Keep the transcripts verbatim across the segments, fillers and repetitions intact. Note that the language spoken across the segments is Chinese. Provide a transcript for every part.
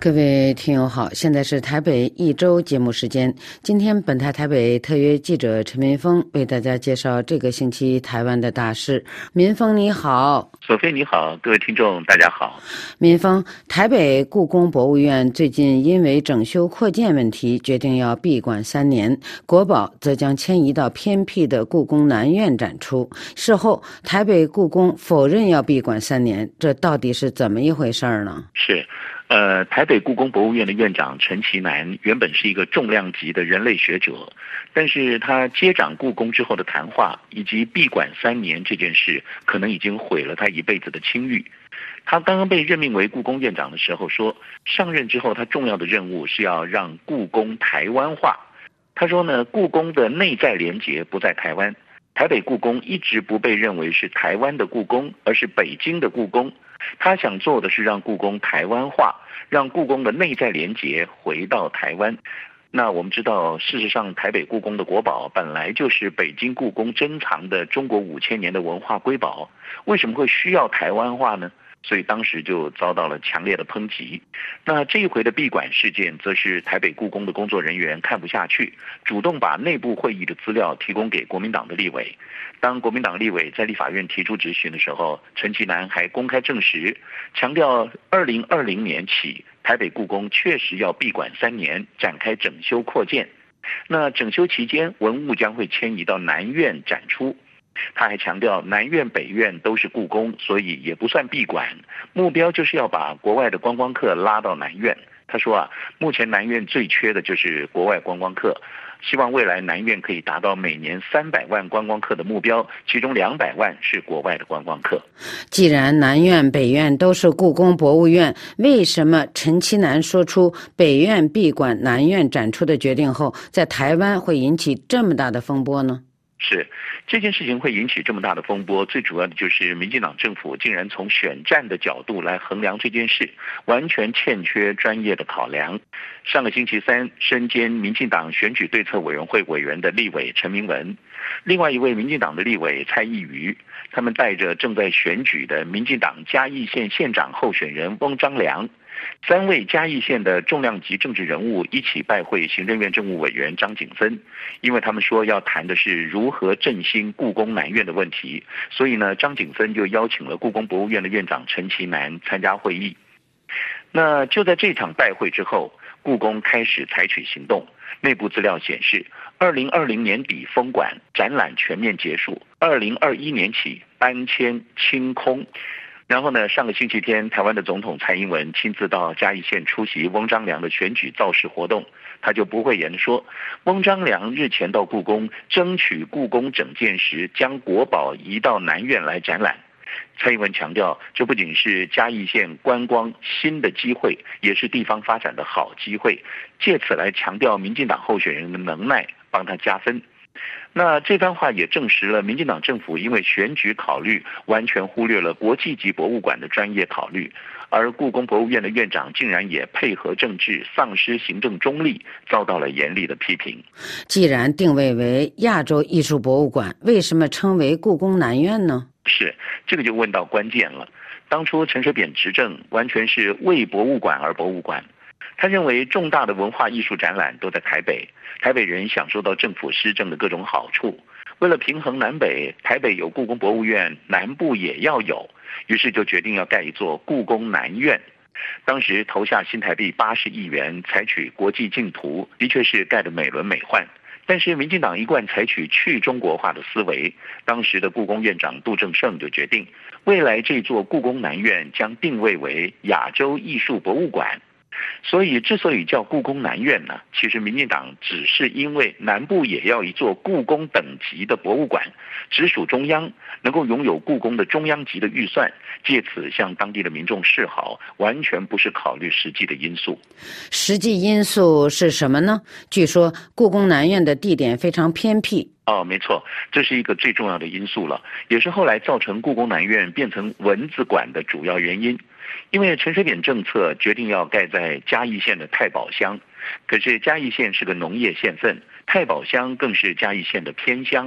各位听友好，现在是台北一周节目时间。今天本台台北特约记者陈民峰为大家介绍这个星期台湾的大事。民峰你好。 索菲你好，各位听众大家好。 民峰，台北故宫博物院最近因为整修扩建问题决定要闭馆三年，国宝则将迁移到偏僻的故宫南院展出。事后台北故宫否认要闭馆三年，这到底是怎么一回事呢？ 是呃，台北故宫博物院的院长陈其南原本是一个重量级的人类学者，但是他接掌故宫之后的谈话以及闭馆三年这件事，可能已经毁了他一辈子的清誉。他刚刚被任命为故宫院长的时候说，上任之后他重要的任务是要让故宫台湾化。他说呢，故宫的内在连结不在台湾，台北故宫一直不被认为是台湾的故宫，而是北京的故宫。他想做的是让故宫台湾化，让故宫的内在连结回到台湾。那我们知道，事实上台北故宫的国宝本来就是北京故宫珍藏的中国五千年的文化瑰宝，为什么会需要台湾化呢？所以当时就遭到了强烈的抨击。那这一回的闭馆事件，则是台北故宫的工作人员看不下去，主动把内部会议的资料提供给国民党的立委。当国民党立委在立法院提出质询的时候，陈其南还公开证实，强调二零二零年起，台北故宫确实要闭馆三年，展开整修扩建。那整修期间，文物将会迁移到南院展出。他还强调，南院北院都是故宫，所以也不算闭馆，目标就是要把国外的观光客拉到南院。他说啊，目前南院最缺的就是国外观光客，希望未来南院可以达到每年三百万观光客的目标，其中两百万是国外的观光客。 既然南院北院都是故宫博物院，为什么陈其南说出北院闭馆南院展出的决定后，在台湾会引起这么大的风波呢？ 是，这件事情会引起这么大的风波，最主要的就是民进党政府竟然从选战的角度来衡量这件事，完全欠缺专业的考量。上个星期三，身兼民进党选举对策委员会委员的立委陈明文，另外一位民进党的立委蔡易余，他们带着正在选举的民进党嘉义县县长候选人翁章良，三位嘉义县的重量级政治人物一起拜会行政院政务委员张景森，因为他们说要谈的是如何振兴故宫南院的问题，所以呢，张景森就邀请了故宫博物院的院长陈其南参加会议。那就在这场拜会之后，故宫开始采取行动。内部资料显示，二零二零年底封馆，展览全面结束，二零二一年起搬迁清空。然后呢，上个星期天，台湾的总统蔡英文亲自到嘉义县出席翁章良的选举造势活动，他就不讳言地说，翁章良日前到故宫争取故宫整建时，将国宝移到南院来展览。蔡英文强调，这不仅是嘉义县观光新的机会，也是地方发展的好机会，借此来强调民进党候选人的能耐，帮他加分。那这番话也证实了民进党政府因为选举考虑，完全忽略了国际级博物馆的专业考虑，而故宫博物院的院长竟然也配合政治，丧失行政中立，遭到了严厉的批评。 既然定位为亚洲艺术博物馆，为什么称为故宫南院呢？ 是，这个就问到关键了。当初陈水扁执政，完全是为博物馆而博物馆。他认为重大的文化艺术展览都在台北，台北人享受到政府施政的各种好处。为了平衡南北，台北有故宫博物院，南部也要有，于是就决定要盖一座故宫南院。当时投下新台币八十亿元，采取国际竞图，的确是盖得美轮美奂。但是民进党一贯采取去中国化的思维，当时的故宫院长杜正胜就决定，未来这座故宫南院将定位为亚洲艺术博物馆。所以之所以叫故宫南院呢，其实民进党只是因为南部也要一座故宫等级的博物馆，直属中央，能够拥有故宫的中央级的预算，借此向当地的民众示好，完全不是考虑实际的因素。 实际因素是什么呢？据说故宫南院的地点非常偏僻。 哦，没错，这是一个最重要的因素了，也是后来造成故宫南院变成蚊子馆的主要原因。因为陈水扁政策决定要盖在嘉义县的太保乡，可是嘉义县是个农业县份，太保乡更是嘉义县的偏乡。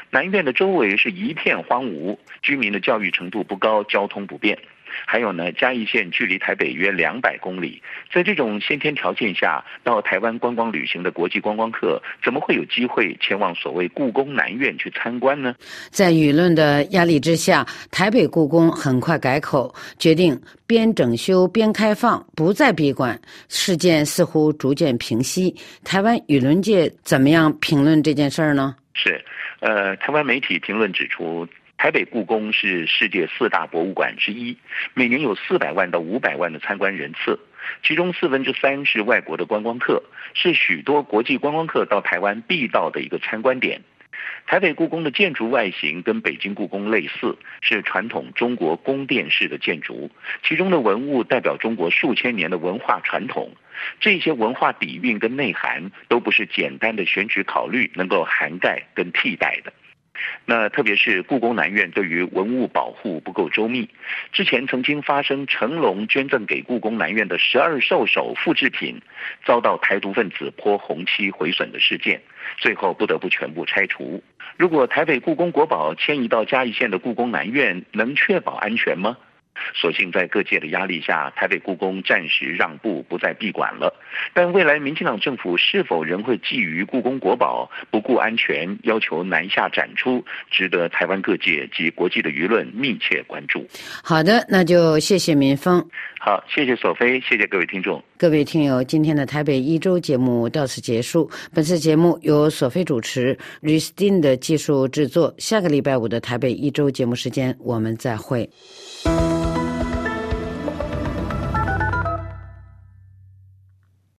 南院的周围是一片荒芜，居民的教育程度不高，交通不便。还有呢，嘉义县距离台北约两百公里，在这种先天条件下，到台湾观光旅行的国际观光客，怎么会有机会前往所谓故宫南院去参观呢？ 在舆论的压力之下，台北故宫很快改口，决定边整修边开放，不再闭馆。事件似乎逐渐平息。台湾舆论界怎么样评论这件事儿呢？ 是，呃，台湾媒体评论指出，台北故宫是世界四大博物馆之一，每年有四百万到五百万的参观人次，其中四分之三是外国的观光客，是许多国际观光客到台湾必到的一个参观点。台北故宫的建筑外形跟北京故宫类似，是传统中国宫殿式的建筑，其中的文物代表中国数千年的文化传统，这些文化底蕴跟内涵都不是简单的选举考虑能够涵盖跟替代的。那特别是故宫南院对于文物保护不够周密，之前曾经发生成龙捐赠给故宫南院的十二兽首复制品遭到台独分子泼红漆毁损的事件，最后不得不全部拆除。如果台北故宫国宝迁移到嘉义县的故宫南院，能确保安全吗？所幸在各界的压力下，台北故宫暂时让步，不再闭馆了。但未来民进党政府是否仍会觊觎故宫国宝，不顾安全，要求南下展出，值得台湾各界及国际的舆论密切关注。 好的，那就谢谢民峰。 好，谢谢索菲，谢谢各位听众。 各位听友，今天的台北一周节目到此结束。本次节目由索菲主持，吕斯汀的技术制作。下个礼拜五的台北一周节目时间，我们再会。